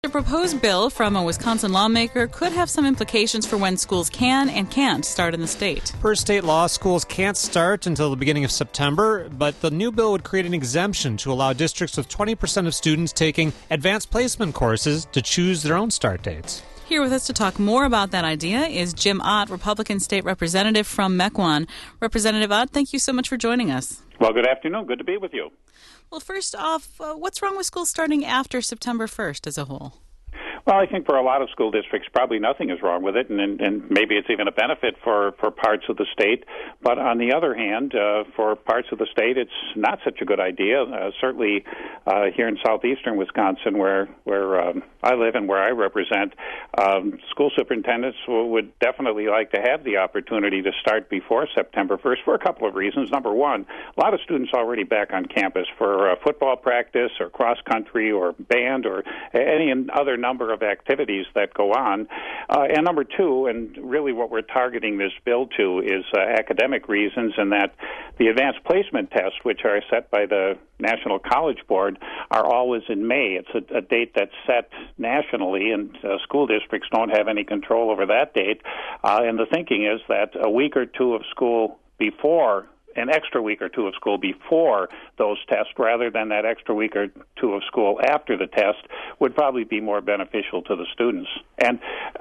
The proposed bill from a Wisconsin lawmaker could have some implications for when schools can and can't start in the state. Per state law, schools can't start until the beginning of September, but the new bill would create an exemption to allow districts with 20% of students taking advanced placement courses to choose their own start dates. Here with us to talk more about that idea is Jim Ott, Republican State Representative from Mequon. Representative Ott, thank you so much for joining us. Well, good afternoon. Good to be with you. Well, first off, what's wrong with schools starting after September 1st as a whole? Well, I think for a lot of school districts, probably nothing is wrong with it, and maybe it's even a benefit for parts of the state. But on the other hand, for parts of the state, it's not such a good idea. Certainly here in southeastern Wisconsin, where I live and where I represent, school superintendents would definitely like to have the opportunity to start before September 1st for a couple of reasons. Number one, a lot of students already back on campus for football practice or cross-country or band or any other number of activities that go on. And number two, and really what we're targeting this bill to, is academic reasons, and that the advanced placement tests, which are set by the National College Board, are always in May. It's a date that's set nationally, and school districts don't have any control over that date. And the thinking is that a week or two of school before, an extra week or two of school before those tests, rather than that extra week or two of school after the test, would probably be more beneficial to the students. And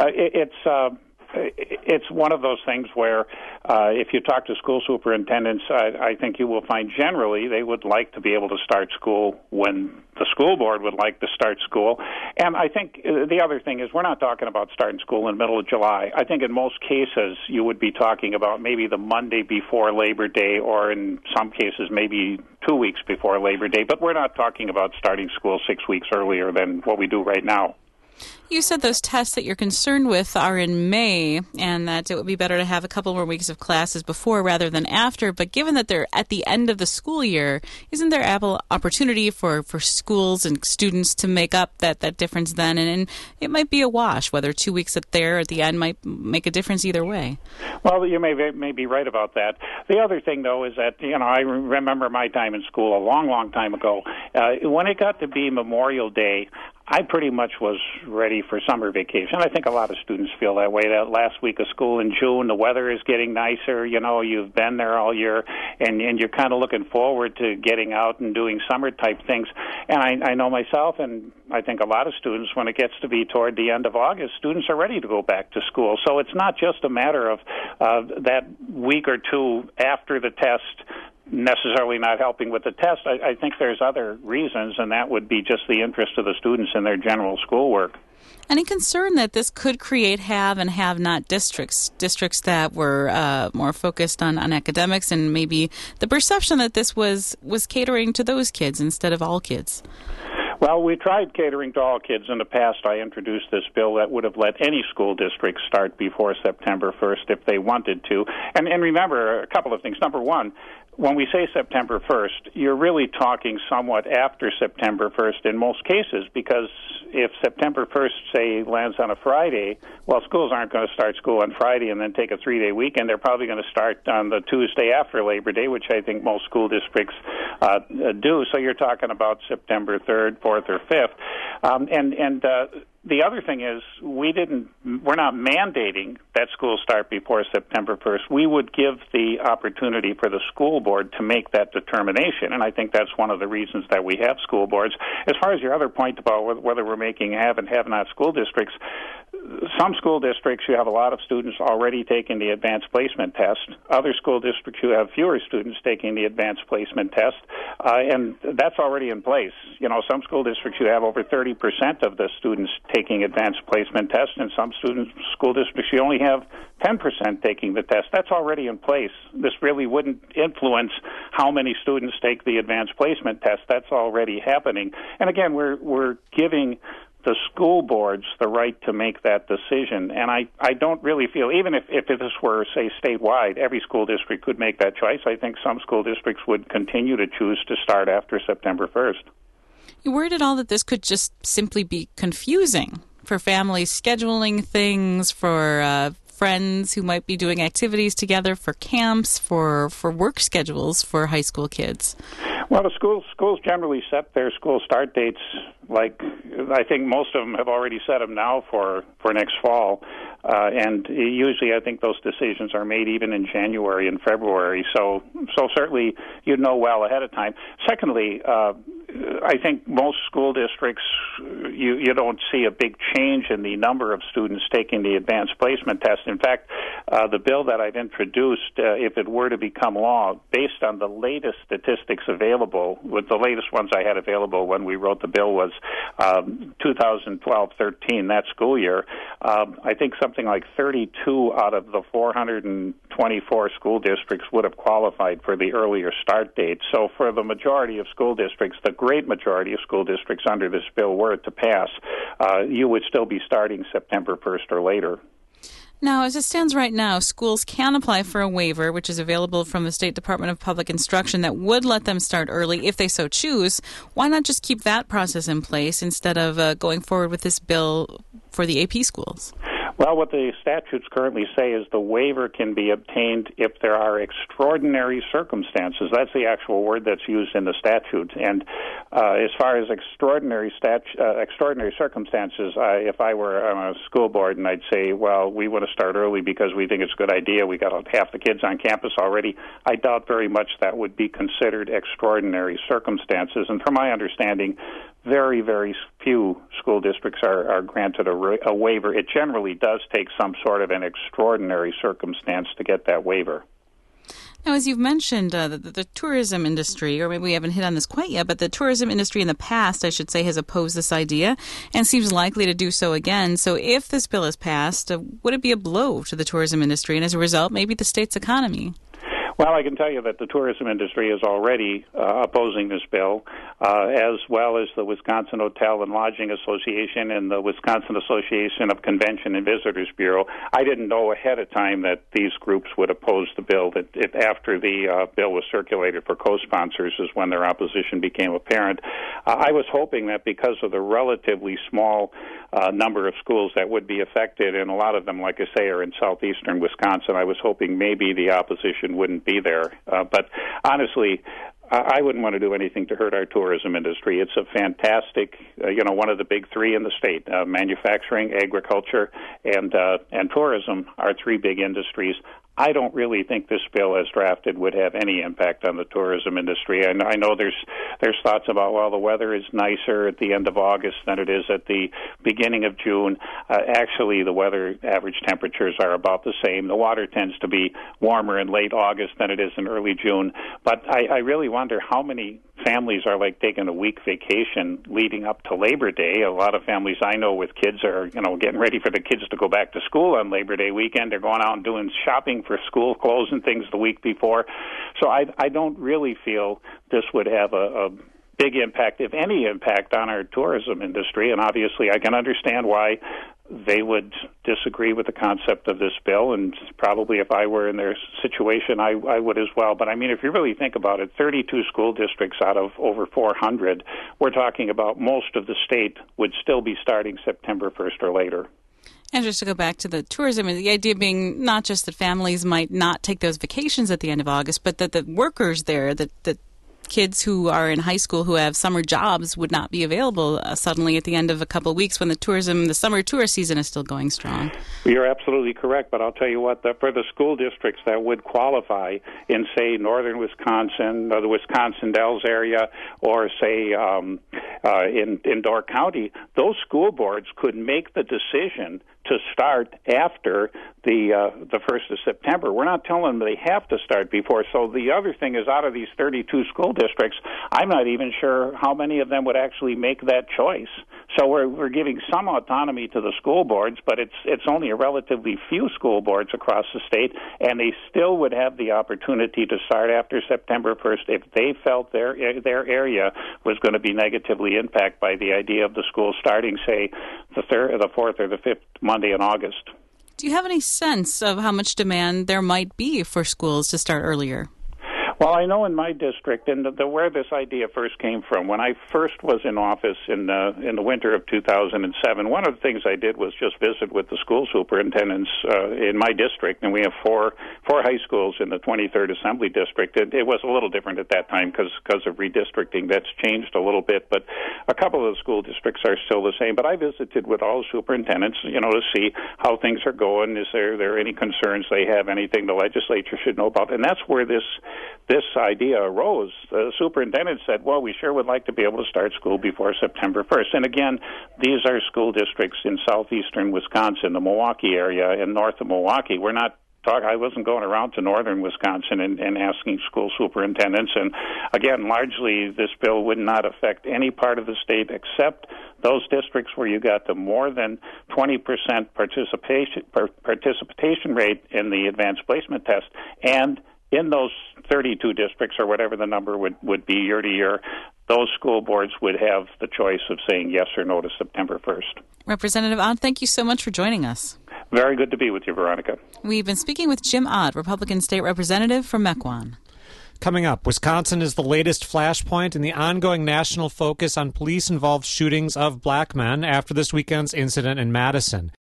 it's one of those things where if you talk to school superintendents, I think you will find generally they would like to be able to start school when the school board would like to start school. And I think the other thing is we're not talking about starting school in the middle of July. I think in most cases you would be talking about maybe the Monday before Labor Day, or in some cases maybe 2 weeks before Labor Day. But we're not talking about starting school 6 weeks earlier than what we do right now. You said those tests that you're concerned with are in May, and that it would be better to have a couple more weeks of classes before rather than after. But given that they're at the end of the school year, isn't there ample opportunity for schools and students to make up that difference then? And it might be a wash, whether 2 weeks at the end might make a difference either way. Well, you may be right about that. The other thing, though, is that, I remember my time in school a long, long time ago. When it got to be Memorial Day, I pretty much was ready for summer vacation. I think a lot of students feel that way. That last week of school in June, the weather is getting nicer. You've been there all year, and you're kind of looking forward to getting out and doing summer-type things. And I know myself, and I think a lot of students, when it gets to be toward the end of August, students are ready to go back to school. So it's not just a matter of that week or two after the test necessarily not helping with the test. I think there's other reasons, and that would be just the interest of the students in their general schoolwork. Any concern that this could create have and have not districts that were more focused on academics, and maybe the perception that this was catering to those kids instead of all kids? Well, we tried catering to all kids in the past. I introduced this bill that would have let any school district start before September 1st if they wanted to. And remember, a couple of things. Number one, when we say September 1st, you're really talking somewhat after September 1st in most cases, because if September 1st, say, lands on a Friday, well, schools aren't going to start school on Friday and then take a 3-day weekend. They're probably going to start on the Tuesday after Labor Day, which I think most school districts do. So you're talking about September 3rd, 4th, or 5th. The other thing is we're not mandating that schools start before September 1st. We would give the opportunity for the school board to make that determination, and I think that's one of the reasons that we have school boards. As far as your other point about whether we're making have and have not school districts, some school districts you have a lot of students already taking the advanced placement test. Other school districts you have fewer students taking the advanced placement test, and that's already in place. Some school districts you have over 30% of the students taking advanced placement tests, and some school districts you only have 10% taking the test. That's already in place. This really wouldn't influence how many students take the advanced placement test. That's already happening. And again, we're giving the school boards the right to make that decision. And I don't really feel, even if this were, say, statewide, every school district could make that choice. I think some school districts would continue to choose to start after September 1st. You worried at all that this could just simply be confusing for families scheduling things, for friends who might be doing activities together for camps, for work schedules for high school kids? Well, the schools generally set their school start dates, like I think most of them have already set them now for next fall. And usually I think those decisions are made even in January and February. So certainly you'd know well ahead of time. Secondly, I think most school districts, you don't see a big change in the number of students taking the advanced placement test. In fact, the bill that I've introduced, if it were to become law, based on the latest statistics available, with the latest ones I had available when we wrote the bill was 2012-13, that school year, I think something like 32 out of the 424 school districts would have qualified for the earlier start date. So for the majority of school districts, the great majority of school districts under this bill were it to pass, you would still be starting September 1st or later. Now, as it stands right now, schools can apply for a waiver, which is available from the State Department of Public Instruction, that would let them start early if they so choose. Why not just keep that process in place instead of going forward with this bill for the AP schools? Well, what the statutes currently say is the waiver can be obtained if there are extraordinary circumstances. That's the actual word that's used in the statute. And as far as extraordinary circumstances, if I were on a school board and I'd say, well, we want to start early because we think it's a good idea, we got half the kids on campus already, I doubt very much that would be considered extraordinary circumstances. And from my understanding, very, very few school districts are granted a waiver. It generally does take some sort of an extraordinary circumstance to get that waiver. Now, as you've mentioned, the tourism industry, or maybe we haven't hit on this quite yet, but the tourism industry in the past, I should say, has opposed this idea and seems likely to do so again. So if this bill is passed, would it be a blow to the tourism industry and, as a result, maybe the state's economy? Well, I can tell you that the tourism industry is already opposing this bill, as well as the Wisconsin Hotel and Lodging Association and the Wisconsin Association of Convention and Visitors Bureau. I didn't know ahead of time that these groups would oppose the bill. That after the bill was circulated for co-sponsors is when their opposition became apparent. I was hoping that because of the relatively small number of schools that would be affected, and a lot of them, like I say, are in southeastern Wisconsin, I was hoping maybe the opposition wouldn't be there. But honestly, I wouldn't want to do anything to hurt our tourism industry. It's a fantastic, one of the big three in the state. Manufacturing, agriculture, and tourism are three big industries. I don't really think this bill as drafted would have any impact on the tourism industry. And I know there's thoughts about, well, the weather is nicer at the end of August than it is at the beginning of June. Actually, the weather average temperatures are about the same. The water tends to be warmer in late August than it is in early June. But I really wonder how many families are like taking a week vacation leading up to Labor Day. A lot of families I know with kids are, getting ready for the kids to go back to school on Labor Day weekend. They're going out and doing shopping for school clothes and things the week before. So I don't really feel this would have a big impact, if any impact, on our tourism industry. And obviously I can understand why they would disagree with the concept of this bill, and probably if I were in their situation, I would as well. But I mean, if you really think about it, 32 school districts out of over 400, we're talking about most of the state would still be starting September 1st or later. And just to go back to the tourism, the idea being not just that families might not take those vacations at the end of August, but that the workers there, that kids who are in high school who have summer jobs would not be available suddenly at the end of a couple of weeks when the summer tour season is still going strong. You're absolutely correct, but I'll tell you what, for the school districts that would qualify in, say, northern Wisconsin, or the Wisconsin Dells area, or, say, in Door County, those school boards could make the decision to start after the 1st of September. We're not telling them they have to start before. So the other thing is, out of these 32 school districts, I'm not even sure how many of them would actually make that choice. So we're giving some autonomy to the school boards, but it's only a relatively few school boards across the state, and they still would have the opportunity to start after September 1st if they felt their area was going to be negatively impacted by the idea of the school starting, say, the 4th or the 5th Monday in August. Do you have any sense of how much demand there might be for schools to start earlier? Well, I know in my district, and where this idea first came from, when I first was in office in the winter of 2007, one of the things I did was just visit with the school superintendents in my district, and we have four high schools in the 23rd Assembly District. It was a little different at that time because of redistricting. That's changed a little bit, but a couple of the school districts are still the same. But I visited with all the superintendents, to see how things are going. Is there any concerns they have, anything the legislature should know about? And that's where this idea arose. The superintendent said, well, we sure would like to be able to start school before September 1st. And again, these are school districts in southeastern Wisconsin, the Milwaukee area, and north of Milwaukee. I wasn't going around to northern Wisconsin and asking school superintendents. And again, largely this bill would not affect any part of the state except those districts where you got the more than 20% participation rate in the advanced placement test. And in those 32 districts, or whatever the number would be year to year, those school boards would have the choice of saying yes or no to September 1st. Representative Ott, thank you so much for joining us. Very good to be with you, Veronica. We've been speaking with Jim Ott, Republican State Representative from Mequon. Coming up, Wisconsin is the latest flashpoint in the ongoing national focus on police-involved shootings of black men after this weekend's incident in Madison.